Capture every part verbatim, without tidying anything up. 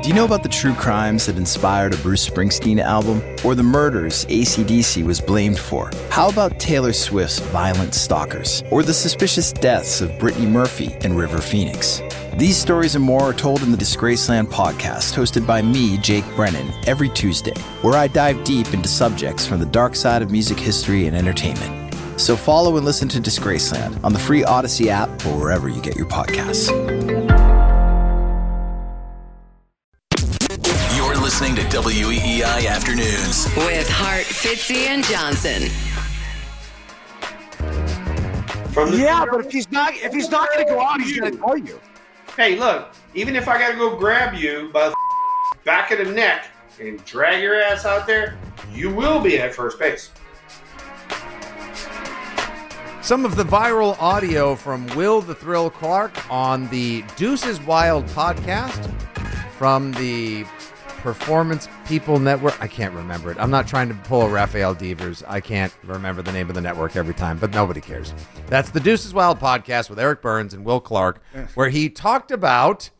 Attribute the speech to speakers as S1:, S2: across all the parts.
S1: Do you know about the true crimes that inspired a Bruce Springsteen album? Or the murders A C D C was blamed for? How about Taylor Swift's Violent Stalkers? Or the suspicious deaths of Brittany Murphy and River Phoenix? These stories and more are told in the Disgraceland podcast, hosted by me, Jake Brennan, every Tuesday, where I dive deep into subjects from the dark side of music history and entertainment. So follow and listen to Disgraceland on the free Odyssey app or wherever you get your podcasts.
S2: You're listening to W E E I Afternoons
S3: with Hart, Fitzy, and Johnson.
S4: From the
S5: yeah, but if he's not if he's not going to go out, he's going to call you.
S4: Hey, look, even if I got to go grab you by the back of the neck and drag your ass out there, you will be at first base.
S6: Some of the viral audio from Will the Thrill Clark on the Deuces Wild podcast from the Performance People Network. I can't remember it. I'm not trying to pull a Raphael Devers. I can't remember the name of the network every time, but nobody cares. That's the Deuces Wild podcast with Eric Burns and Will Clark, where he talked about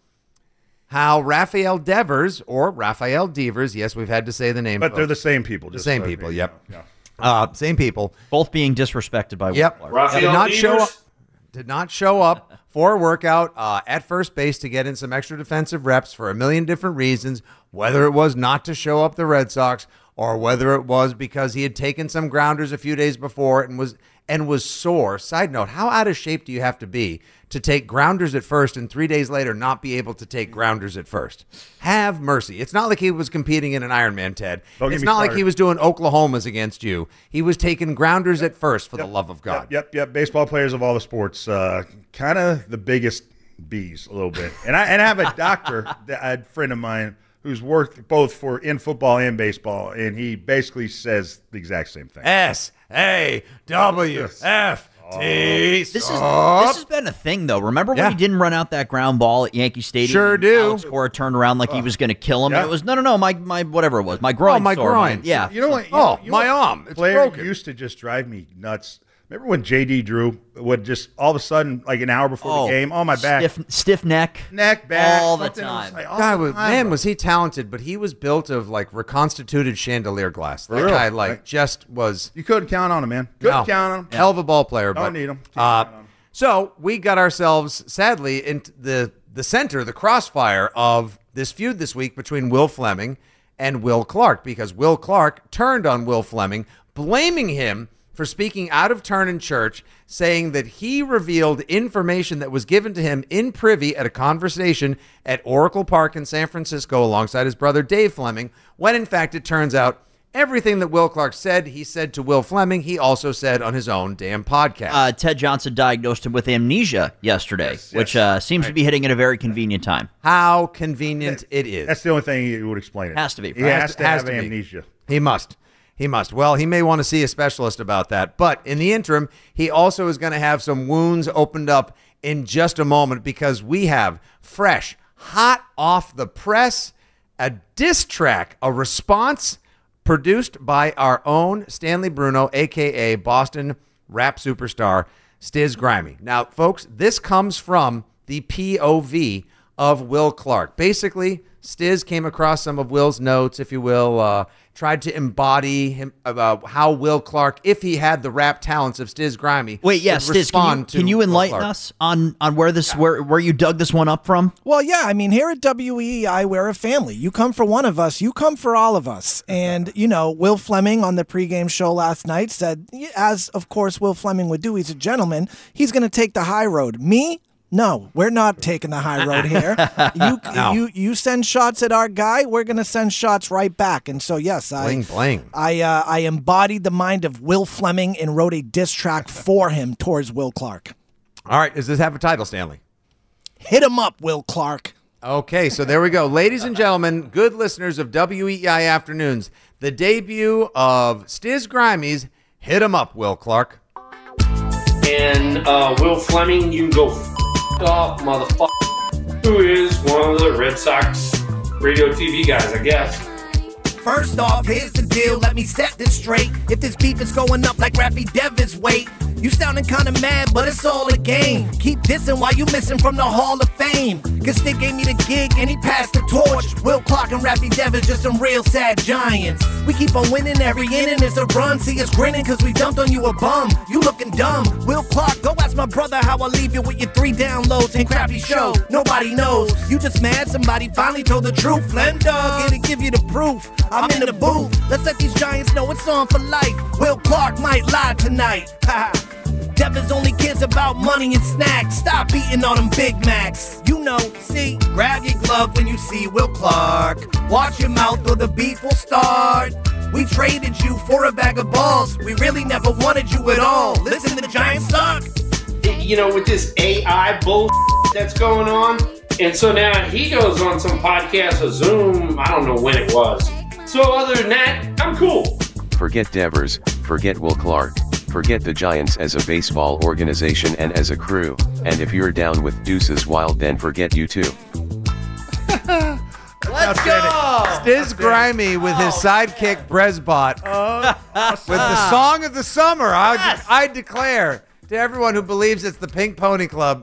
S6: how Raphael Devers, or Raphael Devers, yes, we've had to say the name.
S7: But
S6: folks.
S7: they're the same people.
S6: The
S7: just
S6: same
S7: so
S6: people,
S7: you
S6: yep.
S7: know. Yeah.
S6: Uh, same people.
S8: Both being disrespected by
S6: yep.
S8: Will Clark.
S4: Raphael
S6: did not
S4: Devers?
S6: show up. Did not show up for a workout uh, at first base to get in some extra defensive reps for a million different reasons, whether it was not to show up the Red Sox or whether it was because he had taken some grounders a few days before and was and was sore. Side note, how out of shape do you have to be to take grounders at first and three days later not be able to take grounders at first? Have mercy. It's not like he was competing in an Ironman, Ted.
S7: Don't
S6: It's
S7: get me
S6: not like
S7: started.
S6: he was doing Oklahomas against you. He was taking grounders at first, for
S7: Yep.
S6: the love of God.
S7: Yep, yep, yep. Baseball players of all the sports, uh, kind of the biggest bees a little bit. And I and I have a doctor, a friend of mine, who's worked both for in football and baseball, and he basically says the exact same thing.
S6: S A W F T.
S8: This is
S6: Stop.
S8: this has been a thing though. Remember when
S6: Yeah.
S8: he didn't run out that ground ball at Yankee Stadium?
S6: Sure
S8: and
S6: do.
S8: Alex Cora turned around like he was going to kill him.
S7: Yeah.
S8: And it was no, no, no. My my whatever it was, my groin.
S6: Oh, my
S8: sore,
S6: groin.
S8: Yeah.
S7: You know what? You
S6: Oh,
S7: know, you know
S6: my
S7: what
S6: arm. It's
S7: player
S6: broken.
S7: used to just drive me nuts. Remember when J D Drew would just all of a sudden, like an hour before
S8: Oh,
S7: the game, oh my back,
S8: stiff stiff neck,
S7: neck, back,
S8: all the
S7: something. It was
S8: time.
S7: like, all
S6: Guy
S7: the
S6: was,
S7: time,
S6: man,
S7: bro.
S6: was he talented, but he was built of like reconstituted chandelier glass. That
S7: real.
S6: guy like
S7: Right.
S6: just was
S7: You couldn't count on him, man. Couldn't
S6: no,
S7: count on him.
S6: hell of a ball player.
S7: Don't
S6: but,
S7: need him. Can't
S6: Uh,
S7: count on him.
S6: so we got ourselves sadly into the the center, the crossfire of this feud this week between Will Fleming and Will Clark, because Will Clark turned on Will Fleming, blaming him for speaking out of turn in church, saying that he revealed information that was given to him in privy at a conversation at Oracle Park in San Francisco alongside his brother Dave Fleming, when in fact it turns out everything that Will Clark said, he said to Will Fleming, he also said on his own damn podcast.
S8: Uh, Ted Johnson diagnosed him with amnesia yesterday,
S7: Yes,
S8: which
S7: yes.
S8: uh, seems to be hitting at a very convenient time.
S6: How convenient it is.
S7: That's the only thing he would explain it.
S8: Has to be,
S7: He
S8: right?
S7: has,
S6: Has
S7: to
S6: to- has
S7: have
S6: to be.
S7: amnesia.
S6: He must. He must. Well, he may want to see a specialist about that. But in the interim, he also is going to have some wounds opened up in just a moment, because we have fresh, hot off the press, a diss track, a response produced by our own Stanley Bruno, a k a. Boston rap superstar Stiz Grimy. Now, folks, this comes from the P O V of Will Clark. Basically, Stiz came across some of Will's notes, if you will, uh, tried to embody him about how Will Clark, if he had the rap talents of Stiz Grimy,
S8: Wait, yeah,
S6: would
S8: Stiz, can you,
S6: respond to
S8: can you
S6: Will
S8: enlighten
S6: Clark.
S8: us on, on where this where where you dug this one up from?
S5: Well, yeah, I mean, here at W E E I, we're a family. You come for one of us, you come for all of us. And, you know, Will Fleming on the pregame show last night said, as of course Will Fleming would do, he's a gentleman, he's going to take the high road. Me? No, we're not taking the high road here. You
S6: No.
S5: you you send shots at our guy, we're going to send shots right back. And so, yes, I
S6: Bling, bling.
S5: I uh, I embodied the mind of Will Fleming and wrote a diss track for him towards Will Clark.
S6: All right, does this have a title, Stanley?
S5: Hit him up, Will Clark.
S6: Okay, so there we go. Ladies and gentlemen, good listeners of W E E I Afternoons, the debut of Stiz Grimy's Hit 'em Up, Will Clark.
S4: And uh, Will Fleming, you can go f- off, motherfucker, who is one of the Red Sox radio T V guys, I guess.
S9: First off, here's the deal, let me set this straight. If this beef is going up like Raffy Devers' weight, you sounding kinda mad, but it's all a game. Keep dissing while you missing from the Hall of Fame. Cause Stick gave me the gig and he passed the torch. Will Clark and Rappy Dev is just some real sad giants. We keep on winning every inning, it's a run. See us grinning cause we dumped on you a bum. You looking dumb. Will Clark, go ask my brother how I leave you with your three downloads and crappy show. Nobody knows. You just mad somebody finally told the truth. Flem dog, here to give you the proof. I'm in the booth. Let's let these giants know it's on for life. Will Clark might lie tonight. Ha ha. Devins only cares about money and snacks. Stop eating all them Big Macs. You know, see, grab your glove when you see Will Clark. Watch your mouth or the beef will start. We traded you for a bag of balls. We really never wanted you at all. Listen, the Giants suck.
S4: You know, with this A I bull that's going on. And so now he goes on some podcast or Zoom. I don't know when it was. So other than that, I'm cool.
S10: Forget Devers, forget Will Clark. Forget the Giants as a baseball organization and as a crew, and if you're down with Deuces Wild then forget you too.
S6: Let's go! Stiz Grimy with his sidekick Bresbot with the song of the summer. I,
S8: Yes.
S6: I declare to everyone who believes it's the Pink Pony Club,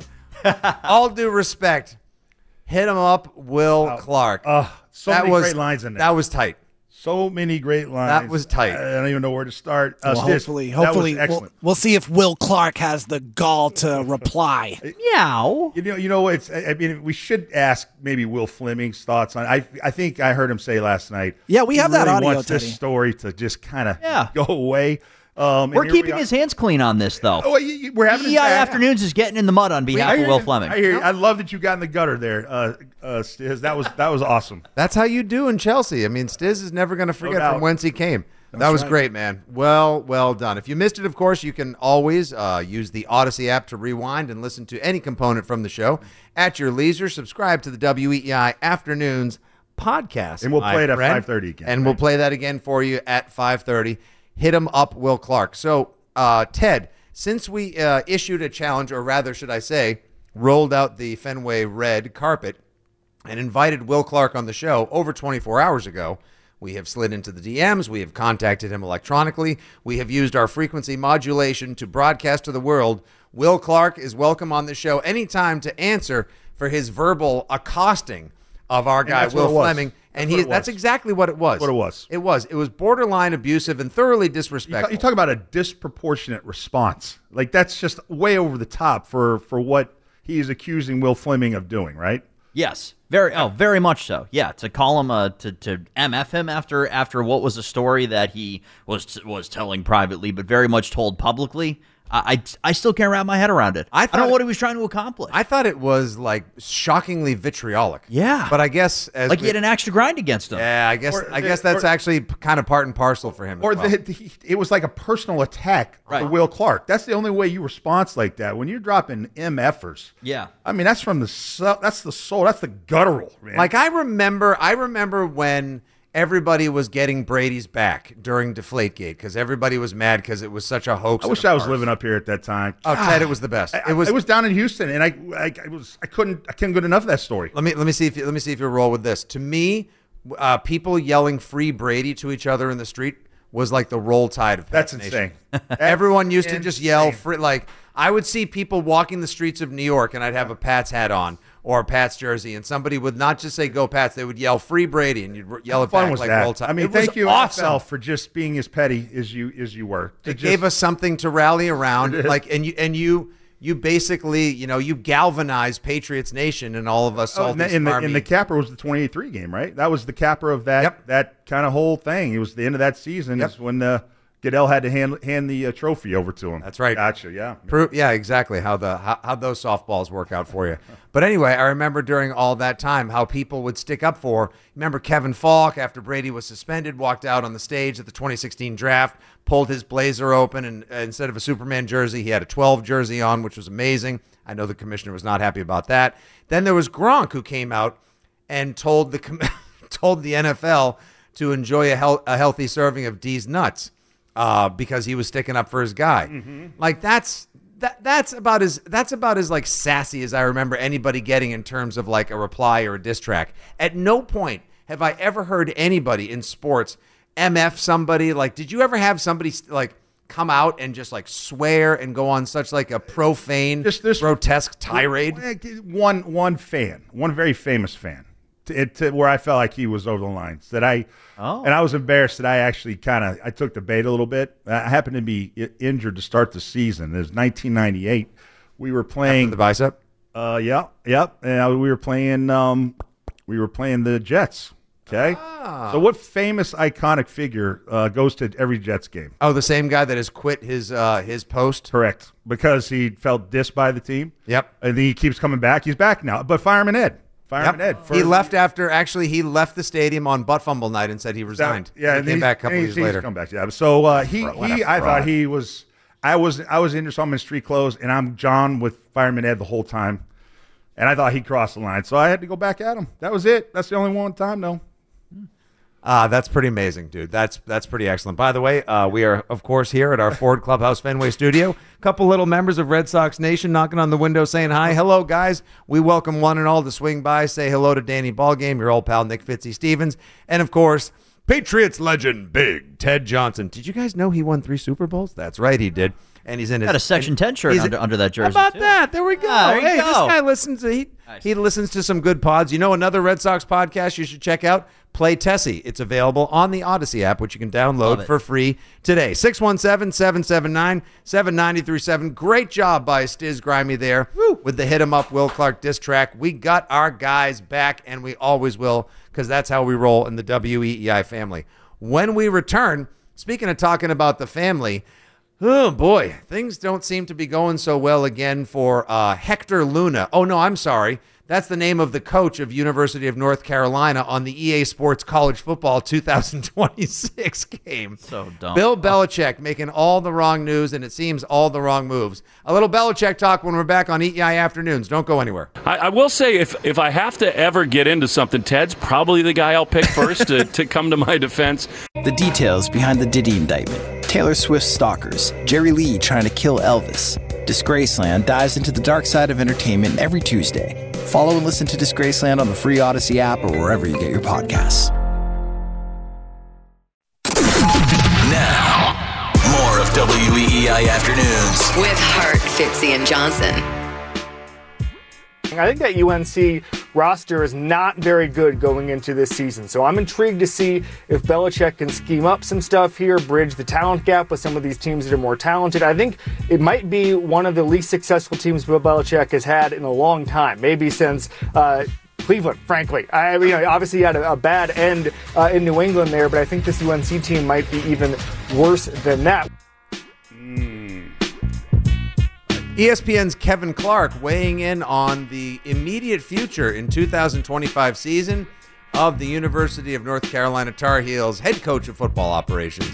S6: all due respect, hit him up, Will
S7: Oh,
S6: Clark.
S7: Uh, so
S6: that
S7: many
S6: was,
S7: great lines in there.
S6: That was tight.
S7: So many great lines.
S6: That was tight.
S7: I don't even know where to start. Uh,
S5: Well,
S7: Stiz,
S5: hopefully,
S7: that was
S5: hopefully, we'll,
S7: excellent.
S5: we'll see if Will Clark has the gall to reply.
S8: Meow.
S7: You know, you know, it's. I I mean, we should ask maybe Will Fleming's thoughts on. I, I think I heard him say last night.
S5: Yeah, we
S7: he
S5: have that
S7: really
S5: audio,
S7: wants
S5: Teddy.
S7: this story to just kind of
S8: Yeah.
S7: go away. Um,
S8: We're
S7: and here we
S8: keeping
S7: are.
S8: his hands clean on this, though.
S7: Oh, you- you- we're having his
S8: E I
S7: back.
S8: Afternoons is getting in the mud on behalf
S7: I
S8: of
S7: hear
S8: Will
S7: you.
S8: Fleming.
S7: I hear you. I love that you got in the gutter there, uh, uh, Stiz. That was that was awesome.
S6: That's how you do in Chelsea. I mean, Stiz is never going to forget
S7: doubt.
S6: from whence he came. That was
S7: right.
S6: great, man. Well, well done. If you missed it, of course, you can always uh, use the Odyssey app to rewind and listen to any component from the show at your leisure. Subscribe to the W E E I Afternoons podcast.
S7: And we'll
S6: my
S7: play it at
S6: friend.
S7: five thirty again,
S6: And we'll
S7: right?
S6: play that again for you at five thirty. Hit him up, Will Clark. So, uh, Ted, since we uh, issued a challenge, or rather, should I say, rolled out the Fenway red carpet and invited Will Clark on the show over twenty-four hours ago, we have slid into the D Ms. We have contacted him electronically. We have used our frequency modulation to broadcast to the world. Will Clark is welcome on the show anytime to answer for his verbal accosting of our guy,
S7: that's what
S6: Will
S7: it was.
S6: Fleming.
S7: That's
S6: And
S7: what
S6: he,
S7: it
S6: that's
S7: was.
S6: exactly what it was.
S7: What it was.
S6: It was. It was borderline abusive and thoroughly
S7: You,
S6: disrespectful.
S7: talk, you talk about a disproportionate response. Like that's just way over the top for for what he is accusing Will Fleming of doing. Right?
S8: Yes, very. Oh, very much so. Yeah, to call him uh, to to M F him after after what was a story that he was was telling privately, but very much told publicly. I, I, I still can't wrap my head around it.
S6: I
S8: I,
S6: thought
S8: don't know
S6: it-
S8: what he was trying to accomplish.
S6: I thought it was like shockingly vitriolic.
S8: Yeah.
S6: But I guess as
S8: like
S6: we-
S8: he had an axe to grind against him.
S6: Yeah, I guess
S7: Or
S6: I
S7: the-
S6: guess that's
S7: or-
S6: actually p- kind of part and parcel for him. as
S7: Or
S6: well.
S7: the, the, it was like a personal attack
S8: Right.
S7: for Will Clark. That's the only way you respond like that. When you're dropping MFers.
S8: Yeah.
S7: I mean, that's from the soul. That's the soul. That's the guttural, man.
S6: Like I remember, I remember when everybody was getting Brady's back during Deflategate because everybody was mad because it was such a hoax.
S7: I
S6: and
S7: wish
S6: a
S7: I was
S6: farce.
S7: living up here at that time.
S6: Oh, Ted, it was the best.
S7: I,
S6: It was.
S7: I was down in Houston, and I, I, I was, I couldn't, I couldn't get enough of that story.
S6: Let me let me see if you, let me see if you roll with this. To me, uh, people yelling "Free Brady" to each other in the street was like the roll tide of
S7: That's
S6: Pats
S7: insane.
S6: Nation.
S7: That's
S6: Everyone used to just yell
S7: insane.
S6: free. Like I would see people walking the streets of New York, and I'd have a Pats hat on or a Pats jersey, and somebody would not just say "Go Pats," they would yell "Free Brady," and you'd yell it
S7: Fun
S6: back
S7: was
S6: like
S7: that?
S6: roll tide.
S7: I mean,
S6: It was
S7: thank you,
S6: awesome.
S7: N F L, for just being as petty as you as you were. To
S6: It
S7: just-
S6: gave us something to rally around, like, and you and you you basically, you know, you galvanized Patriots Nation and all of us.
S7: Oh,
S6: salty,
S7: and, the, and, the,
S6: smarmy-
S7: and the capper was the twenty-eight three game, right? That was the capper of that
S6: Yep.
S7: that kind of whole thing. It was the end of that season.
S6: Yep.
S7: Is when uh, Goodell had to hand hand the uh, trophy over to him.
S6: That's right.
S7: Gotcha. Yeah.
S6: Pro- yeah, exactly. How the how, how those softballs work out for you. But anyway, I remember during all that time how people would stick up for. Remember Kevin Falk after Brady was suspended, walked out on the stage at the twenty sixteen draft, pulled his blazer open, and uh, instead of a Superman jersey, he had a twelve jersey on, which was amazing. I know the commissioner was not happy about that. Then there was Gronk who came out and told the com- told the N F L to enjoy a, hel- a healthy serving of D's nuts. Uh, because he was sticking up for his guy.
S7: Mm-hmm.
S6: Like that's that that's about as that's about as like sassy as I remember anybody getting in terms of like a reply or a diss track. At no point have I ever heard anybody in sports M F somebody. Like, did you ever have somebody like come out and just like swear and go on such like a profane,
S7: Just this
S6: grotesque tirade?
S7: One one fan, one very famous fan, to, to where I felt like he was over the line. That I,
S8: oh.
S7: and I was embarrassed that I actually kind of I took the bait a little bit. I happened to be injured to start the season. It was nineteen ninety-eight. We were playing
S6: After the bicep.
S7: Uh, yeah, yep. And we were playing. Um, we were playing the Jets. Okay.
S6: Ah.
S7: So what famous iconic figure uh, goes to every Jets game?
S6: Oh, the same guy that has quit his uh, his post.
S7: Correct. Because he felt dissed by the team.
S6: Yep.
S7: And then he keeps coming back. He's back now. But Fireman Ed. Fireman
S6: Yep.
S7: Ed. For,
S6: he left after actually he left the stadium on butt fumble night and said he resigned.
S7: Yeah.
S6: he
S7: And
S6: came
S7: he's-
S6: back a couple
S7: and
S6: years
S7: he's, he's
S6: later.
S7: Come back. Yeah. So uh, he
S6: What a
S7: he I
S6: fraud.
S7: thought he was. I was I was in some in street clothes, and I'm John with Fireman Ed the whole time, and I thought he crossed the line, so I had to go back at him. That was it. That's the only one time, though.
S6: Ah, that's pretty amazing, dude. That's that's pretty excellent. By the way, uh, we are, of course, here at our Ford Clubhouse Fenway studio. A couple little members of Red Sox Nation knocking on the window saying hi. Hello, guys. We welcome one and all to swing by, say hello to Danny Ballgame, your old pal Nick Fitzy Stevens, and, of course, Patriots legend Big Ted Johnson. Did you guys know he won three Super Bowls? That's right, he did. And he's in his
S8: Got a Section ten shirt
S6: he's-
S8: under, under that jersey.
S6: How about
S8: too.
S6: that? There we go.
S8: Ah, there you
S6: hey,
S8: go.
S6: this guy listens to he, he listens to some good pods. You know another Red Sox podcast you should check out? Play Tessie. It's available on the Odyssey app, which you can
S8: Love
S6: download
S8: it.
S6: for free today. six one seven, seven seven nine, seven nine three seven. Great job by Stiz Grimy there with the Hit 'em Up Will Clark diss track. We got our guys back, and we always will, because that's how we roll in the W E E I family. When we return, speaking of talking about the family, oh boy, things don't seem to be going so well again for uh, Hector Luna. Oh no, I'm sorry. That's the name of the coach of University of North Carolina on the E A Sports College Football two thousand twenty-six game.
S8: So dumb.
S6: Bill Belichick making all the wrong news, and it seems all the wrong moves. A little Belichick talk when we're back on E E I Afternoons. Don't go anywhere.
S11: I, I will say, if if I have to ever get into something, Ted's probably the guy I'll pick first to, to come to my defense.
S1: The details behind the Diddy indictment, Taylor Swift stalkers, Jerry Lee trying to kill Elvis. Disgraceland dives into the dark side of entertainment every Tuesday. Follow and listen to Disgraceland on the free Odyssey app or wherever you get your podcasts.
S2: Now, more of W E E I Afternoons.
S3: With Hart, Fitzy, and Johnson.
S12: I think that U N C roster is not very good going into this season. So I'm intrigued to see if Belichick can scheme up some stuff here, bridge the talent gap with some of these teams that are more talented. I think it might be one of the least successful teams Bill Belichick has had in a long time, maybe since uh, Cleveland, frankly. I mean, you know, obviously he had a, a bad end uh, in New England there, but I think this U N C team might be even worse than that.
S6: E S P N's Kevin Clark weighing in on the immediate future in two thousand twenty-five season of the University of North Carolina Tar Heels head coach of football operations,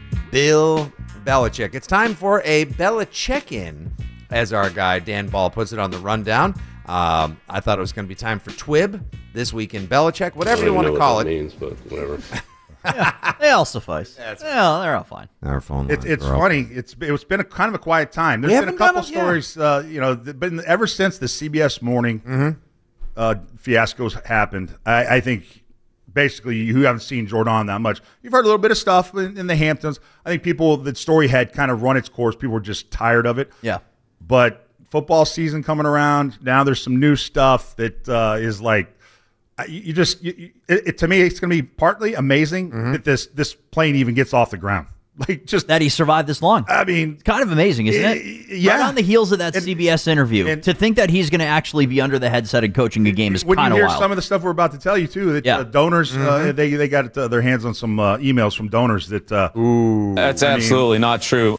S6: Bill Belichick. It's time for a Belichick-in, as our guy Dan Ball puts it on the rundown. Um, I thought it was going to be time for Twib, This Week in Belichick, whatever you want to call it.
S13: Means, but whatever.
S8: Yeah, they all suffice. Yeah, they're all fine.
S6: Our phone
S7: It's
S6: lines
S7: it's
S6: are up.
S7: funny. It's it's been a kind of a quiet time. There's
S6: We
S7: been a
S6: haven't done
S7: couple
S6: it- yeah.
S7: stories, uh, you know, th- but ever since the C B S Morning
S6: Mm-hmm.
S7: uh, fiascos happened, I, I think basically you haven't seen Jordan that much. You've heard a little bit of stuff in, in the Hamptons. I think people, the story had kind of run its course. People were just tired of it.
S8: Yeah.
S7: But football season coming around, now there's some new stuff that uh, is like, uh, you, you just, you, you, it, it, to me, it's going to be partly amazing
S6: Mm-hmm.
S7: that this this plane even gets off the ground. Like just
S8: that he survived this long.
S7: I mean,
S8: it's kind of amazing, isn't it?
S7: Yeah.
S8: Right on the heels of that
S7: And-
S8: C B S interview,
S7: and-
S8: to think that he's going to actually be under the headset and coaching a game is
S7: when
S8: kind
S7: you
S8: of
S7: hear
S8: wild.
S7: some of the stuff we're about to tell you too, that
S8: Yeah.
S7: uh, donors uh,
S6: Mm-hmm.
S7: they they got uh, their hands on some uh, emails from donors that uh,
S6: Ooh,
S13: That's
S7: I mean-
S13: absolutely not true.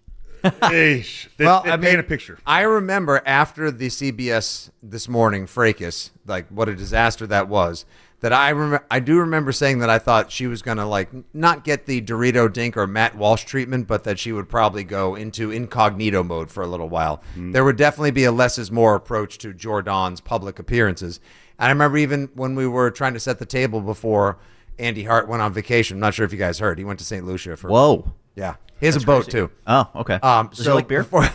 S7: Eesh, they,
S6: well,
S7: they
S6: I
S7: paint
S6: mean,
S7: a picture.
S6: I remember after the C B S This Morning fracas, like what a disaster that was. That I remember, I do remember saying that I thought she was going to like not get the Dorito Dink or Matt Walsh treatment, but that she would probably go into incognito mode for a little while.
S7: Mm-hmm.
S6: There would definitely be a less is more approach to Jordan's public appearances. And I remember even when we were trying to set the table before Andy Hart went on vacation. I'm not sure if you guys heard. He went to Saint Lucia for.
S8: Whoa.
S6: Yeah. He has a boat too.
S8: Oh, okay.
S6: Um,
S8: Does
S6: so
S8: he like beer?
S6: Before,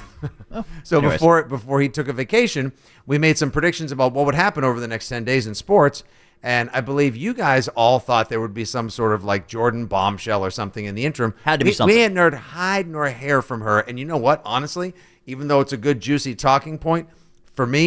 S6: so
S8: Anyways.
S6: before before he took a vacation, we made some predictions about what would happen over the next ten days in sports. And I believe you guys all thought there would be some sort of like Jordan bombshell or something in the interim.
S8: Had to be
S6: we,
S8: something.
S6: We hadn't heard hide nor hair from her. And you know what? Honestly, even though it's a good, juicy talking point, for me,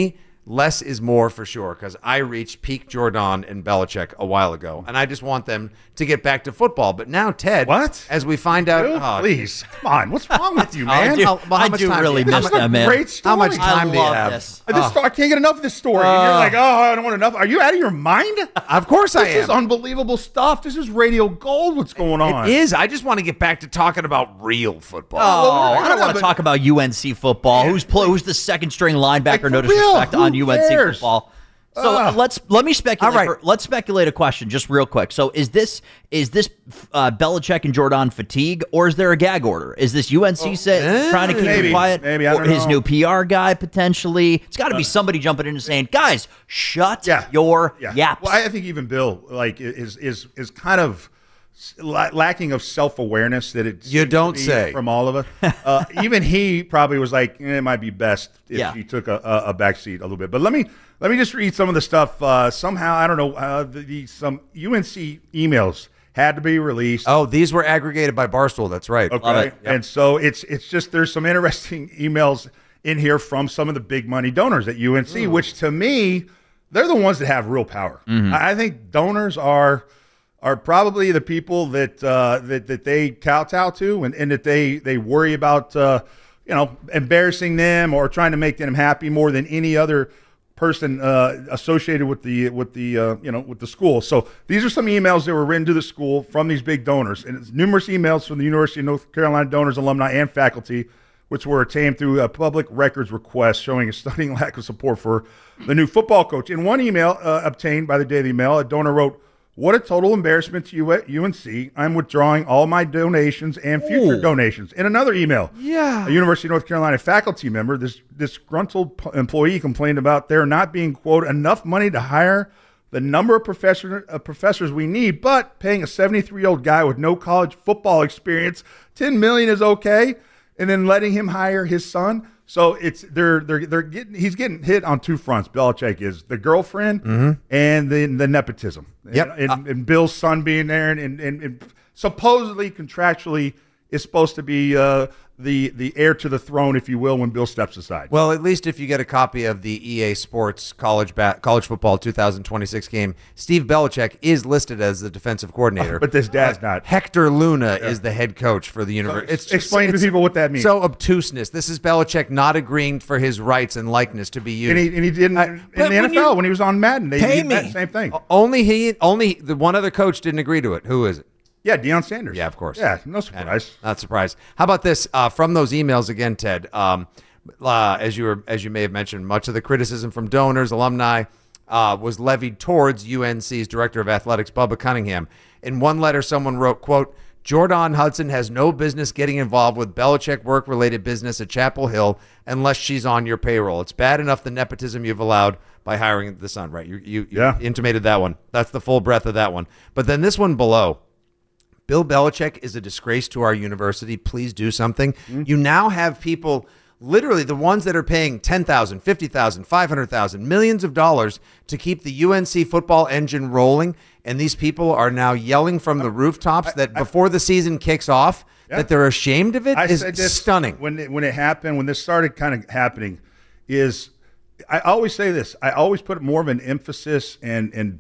S6: less is more for sure, because I reached peak Jordan and Belichick a while ago, and I just want them to get back to football. But now, Ted,
S7: what?
S6: As we find out,
S7: Dude,
S6: oh,
S7: please, come on, what's wrong with you, man?
S8: I do,
S6: How- well, how
S8: I
S6: much
S8: do
S6: time do
S8: really
S6: you have?
S8: miss
S7: This is a
S8: that, man.
S7: great story.
S6: How much
S8: I
S6: time do you
S8: love
S6: have?
S8: this.
S7: I, just, I can't get enough of this story. and you're
S6: Uh.
S7: like, oh, I don't want enough. Are you out of your mind?
S6: Of course I
S7: This
S6: am.
S7: is unbelievable stuff. This is radio gold. What's going on?
S6: It is. I just want to get back to talking about real football.
S8: Oh,
S7: we're
S8: I don't
S7: gonna-
S8: want to
S7: but-
S8: talk about U N C football. Who's play, who's the second string linebacker?
S7: Like,
S8: no
S7: for real,
S8: disrespect
S7: who
S8: on U N C
S7: cares?
S8: football. So
S7: Ugh.
S8: let's let me speculate.
S6: All right.
S8: For, let's speculate a question just real quick. So is this is this uh, Belichick and Jordan fatigue, or is there a gag order? Is this U N C say, trying to keep
S7: maybe,
S8: it quiet?
S7: maybe, I
S8: or
S7: don't
S8: his
S7: know.
S8: new P R guy potentially? It's got to be somebody jumping in and saying, "Guys, shut
S7: Yeah.
S8: your
S7: Yeah.
S8: yaps."
S7: Well, I think even Bill like is is is kind of la- lacking of self awareness that it
S6: You
S7: seems to
S6: don't
S7: be
S6: say.
S7: from all of us. Uh, even he probably was like, eh, it might be best if
S8: Yeah.
S7: he took a, a, a back seat a little bit. But let me let me just read some of the stuff. Uh, somehow I don't know uh, the, the some U N C emails had to be released.
S6: Oh, these were aggregated by Barstool. That's right.
S7: Okay, and so it's it's just there's some interesting emails in here from some of the big money donors at U N C, which to me, they're the ones that have real power. I I think donors are are probably the people that uh, that that they kowtow to, and, and that they they worry about uh, you know embarrassing them or trying to make them happy more than any other person uh, associated with the with the uh, you know with the school. So these are some emails that were written to the school from these big donors, and it's numerous emails from the University of North Carolina donors, alumni, and faculty, which were obtained through a public records request showing a stunning lack of support for the new football coach. In one email uh, obtained by the Daily Mail, a donor wrote, "What a total embarrassment to you at U N C. I'm withdrawing all my donations and future
S6: Ooh.
S7: donations." In another email,
S6: Yeah.
S7: a University of North Carolina faculty member, this disgruntled p- employee complained about there not being, quote, enough money to hire the number of professor, uh, professors we need, but paying a seventy-three-year-old guy with no college football experience ten million dollars is okay, and then letting him hire his son. So it's they're they're they're getting he's getting hit on two fronts. Belichick is the girlfriend and the the nepotism.
S6: Yep.
S7: And, and, and Bill's son being there, and, and, and, and supposedly contractually is supposed to be uh, the the heir to the throne, if you will, when Bill steps aside.
S6: Well, at least if you get a copy of the E A Sports college ba- college football two thousand twenty-six game, Steve Belichick is listed as the defensive coordinator.
S7: But his dad's not.
S6: Hector Luna is the head coach for the university.
S7: Explain to people what that means.
S6: So obtuseness. This is Belichick not agreeing for his rights and likeness to be used.
S7: And he, and he didn't in
S6: but
S7: the
S6: when
S7: N F L
S6: you-
S7: when he was on Madden. They
S5: Pay
S7: did that
S5: me.
S7: same thing.
S6: only he, only the one other coach didn't agree to it. Who is it?
S7: Yeah, Deion Sanders.
S6: Yeah, of course.
S7: Yeah, no surprise.
S6: Not surprised. How about this? Uh, from those emails again, Ted. Um, uh, as you were, as you may have mentioned, much of the criticism from donors, alumni, uh, was levied towards U N C's director of athletics, Bubba Cunningham. In one letter, someone wrote, "Quote: Jordan Hudson has no business getting involved with Belichick work-related business at Chapel Hill unless she's on your payroll. It's bad enough the nepotism you've allowed by hiring the son." Right? You, you, you
S7: Yeah.
S6: intimated that one. That's the full breadth of that one. But then this one below. Bill Belichick is a disgrace to our university. Please do something.
S7: Mm-hmm.
S6: You now have people, literally the ones that are paying ten thousand dollars, fifty thousand dollars, five hundred thousand dollars, millions of dollars to keep the U N C football engine rolling. And these people are now yelling from the rooftops that before the season kicks off,
S7: Yeah.
S6: that they're ashamed of it.
S7: I
S6: Is
S7: said this
S6: stunning.
S7: when it, when it happened, when this started kind of happening, is I always say this. I always put more of an emphasis and and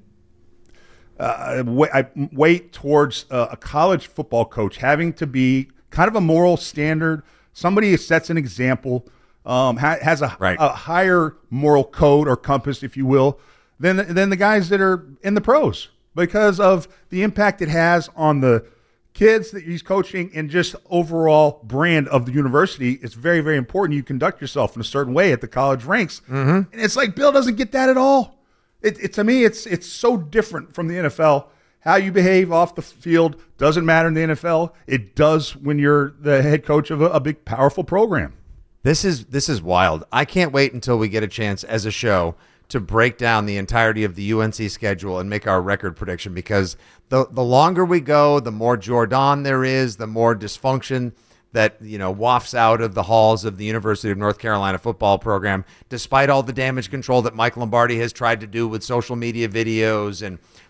S7: uh, wa- I weight towards uh, a college football coach having to be kind of a moral standard, somebody who sets an example, um, ha- has a,
S6: Right.
S7: a higher moral code or compass, if you will, than than the guys that are in the pros, because of the impact it has on the kids that he's coaching and just overall brand of the university. It's very, very important you conduct yourself in a certain way at the college ranks.
S6: Mm-hmm.
S7: And it's like Bill doesn't get that at all. It, it to me, it's it's so different from the N F L. How you behave off the field doesn't matter in the N F L. It does when you're the head coach of a, a big, powerful program.
S6: This is this is wild. I can't wait until we get a chance as a show to break down the entirety of the U N C schedule and make our record prediction, because the the longer we go, the more Jordan there is, the more dysfunction that, you know, wafts out of the halls of the University of North Carolina football program, despite all the damage control that Mike Lombardi has tried to do with social media videos and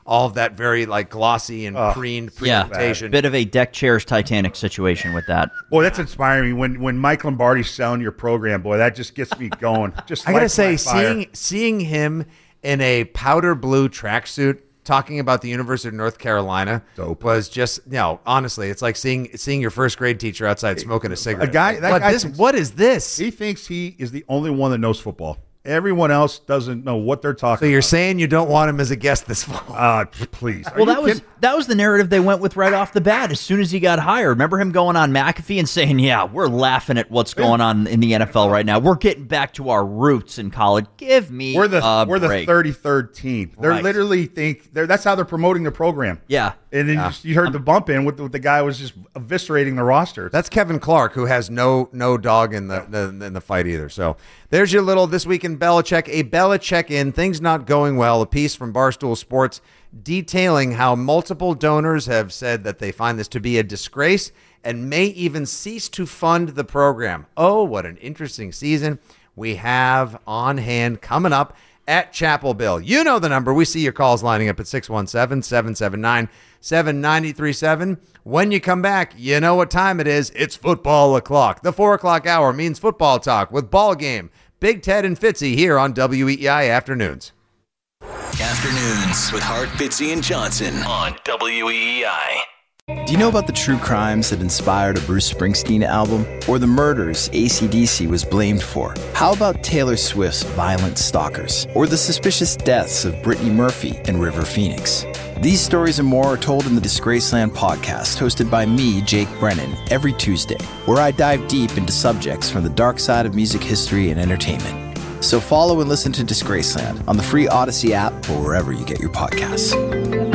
S6: all of that very like glossy and
S7: Oh,
S6: preened
S8: Yeah,
S6: presentation.
S8: bit of a deck chairs Titanic situation with that.
S7: Boy, that's inspiring me. When when Mike Lombardi's selling your program, boy, that just gets me going. Just
S6: I gotta
S7: lights
S6: say,
S7: my fire.
S6: seeing seeing him in a powder blue tracksuit talking about the University of North Carolina
S7: Dope.
S6: was just, you know, honestly, it's like seeing seeing your first grade teacher outside smoking a cigarette.
S7: A guy, that
S6: what,
S7: guy
S6: this,
S7: thinks-
S6: what is this?
S7: He thinks he is the only one that knows football. Everyone else doesn't know what they're talking
S6: So you're
S7: about.
S6: saying you don't want him as a guest this fall?
S7: Uh, please. Are
S8: Well,
S7: you
S8: that was
S7: kidding?
S8: that was the narrative they went with right off the bat as soon as he got hired. Remember him going on McAfee and saying, "Yeah, we're laughing at what's going on in the N F L right now. We're getting back to our roots in college. Give me
S7: We're the
S8: a
S7: we're the
S8: break."
S7: thirty-third team. They're
S8: Right.
S7: literally think they're that's how they're promoting the program.
S8: Yeah.
S7: And then you, you heard the bump in with the, with the guy was just eviscerating the roster.
S6: That's Kevin Clark, who has no no dog in the, the in the fight either. So there's your little This Week in Belichick, a Belichick in Things Not Going Well, a piece from Barstool Sports detailing how multiple donors have said that they find this to be a disgrace and may even cease to fund the program. Oh, what an interesting season we have on hand coming up at Chapel Bill. You know the number. We see your calls lining up at six one seven, seven seven nine, seven nine three seven. When you come back, you know what time it is. It's football o'clock. The four o'clock hour means football talk with Ball Game. Big Ted and Fitzy here on W E E I Afternoons.
S2: Afternoons with Hart, Fitzy, and Johnson on W E E I.
S1: Do you know about the true crimes that inspired a Bruce Springsteen album? Or the murders A C D C was blamed for? How about Taylor Swift's Violent Stalkers? Or the suspicious deaths of Brittany Murphy and River Phoenix? These stories and more are told in the Disgraceland podcast, hosted by me, Jake Brennan, every Tuesday, where I dive deep into subjects from the dark side of music history and entertainment. So follow and listen to Disgraceland on the free Odyssey app or wherever you get your podcasts.